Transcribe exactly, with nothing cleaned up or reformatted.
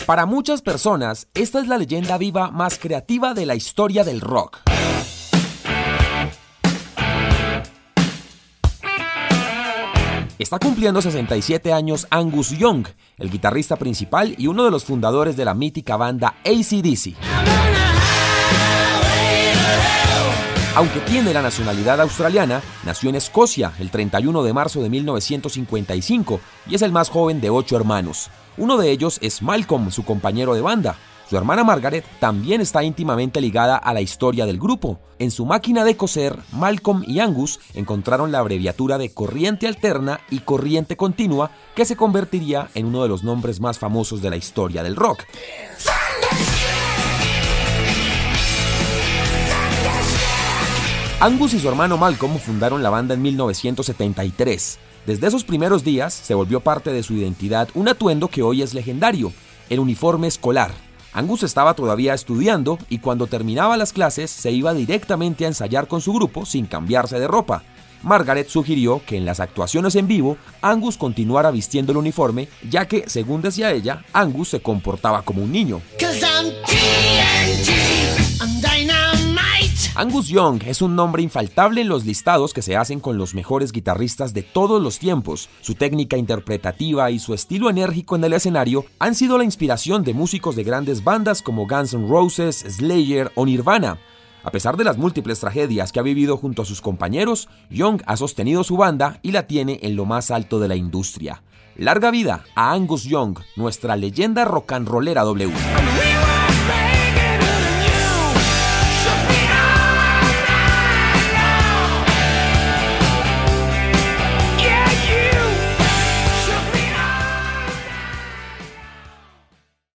Para muchas personas, esta es la leyenda viva más creativa de la historia del rock. Está cumpliendo sesenta y siete años Angus Young, el guitarrista principal y uno de los fundadores de la mítica banda A C D C. Aunque tiene la nacionalidad australiana, nació en Escocia el treinta y uno de marzo de mil novecientos cincuenta y cinco y es el más joven de ocho hermanos. Uno de ellos es Malcolm, su compañero de banda. Su hermana Margaret también está íntimamente ligada a la historia del grupo. En su máquina de coser, Malcolm y Angus encontraron la abreviatura de corriente alterna y corriente continua, que se convertiría en uno de los nombres más famosos de la historia del rock. Angus y su hermano Malcolm fundaron la banda en mil novecientos setenta y tres. Desde esos primeros días se volvió parte de su identidad un atuendo que hoy es legendario, el uniforme escolar. Angus estaba todavía estudiando y cuando terminaba las clases se iba directamente a ensayar con su grupo sin cambiarse de ropa. Margaret sugirió que en las actuaciones en vivo Angus continuara vistiendo el uniforme, ya que, según decía ella, Angus se comportaba como un niño. Angus Young es un nombre infaltable en los listados que se hacen con los mejores guitarristas de todos los tiempos. Su técnica interpretativa y su estilo enérgico en el escenario han sido la inspiración de músicos de grandes bandas como Guns N' Roses, Slayer o Nirvana. A pesar de las múltiples tragedias que ha vivido junto a sus compañeros, Young ha sostenido su banda y la tiene en lo más alto de la industria. Larga vida a Angus Young, nuestra leyenda rock and rollera W.